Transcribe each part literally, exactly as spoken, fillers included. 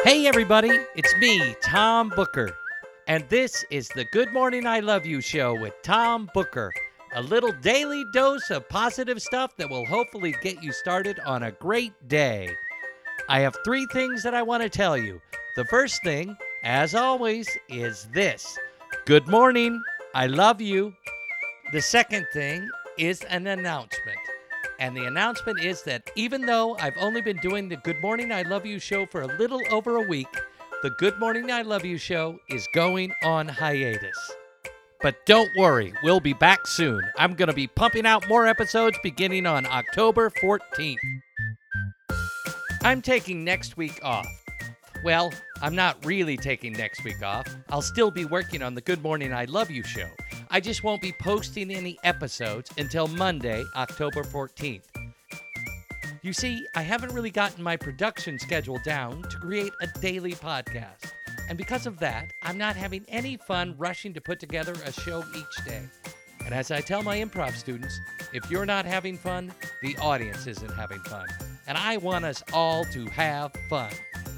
Hey everybody, it's me, Tom Booker, and this is the Good Morning I Love You show with Tom Booker, a little daily dose of positive stuff that will hopefully get you started on a great day. I have three things that I want to tell you. The first thing, as always, is this: Good morning, I love you. The second thing is an announcement. And the announcement is that even though I've only been doing the Good Morning I Love You show for a little over a week, the Good Morning I Love You show is going on hiatus. But don't worry, we'll be back soon. I'm going to be pumping out more episodes beginning on October fourteenth. I'm taking next week off. Well, I'm not really taking next week off. I'll still be working on the Good Morning I Love You show. I just won't be posting any episodes until Monday, October fourteenth. You see, I haven't really gotten my production schedule down to create a daily podcast. And because of that, I'm not having any fun rushing to put together a show each day. And as I tell my improv students, if you're not having fun, the audience isn't having fun. And I want us all to have fun.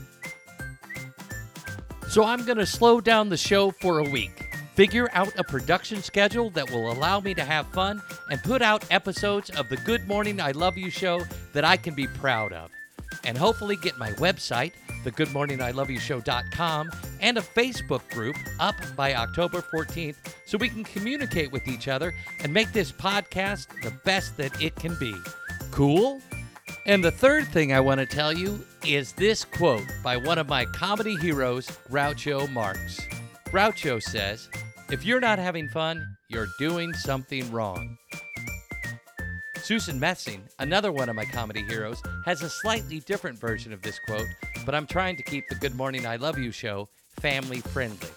So I'm going to slow down the show for a week, figure out a production schedule that will allow me to have fun, and put out episodes of the Good Morning I Love You show that I can be proud of. And hopefully get my website, the good morning I love you show dot com, and a Facebook group up by October fourteenth so we can communicate with each other and make this podcast the best that it can be. Cool? And the third thing I want to tell you is this quote by one of my comedy heroes, Groucho Marx. Groucho says, "If you're not having fun, you're doing something wrong." Susan Messing, another one of my comedy heroes, has a slightly different version of this quote, but I'm trying to keep the Good Morning I Love You show family friendly.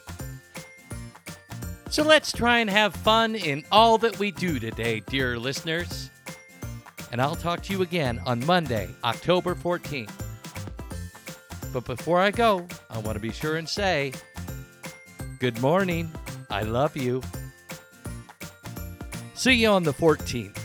So let's try and have fun in all that we do today, dear listeners. And I'll talk to you again on Monday, October fourteenth. But before I go, I want to be sure and say, good morning, I love you. See you on the fourteenth.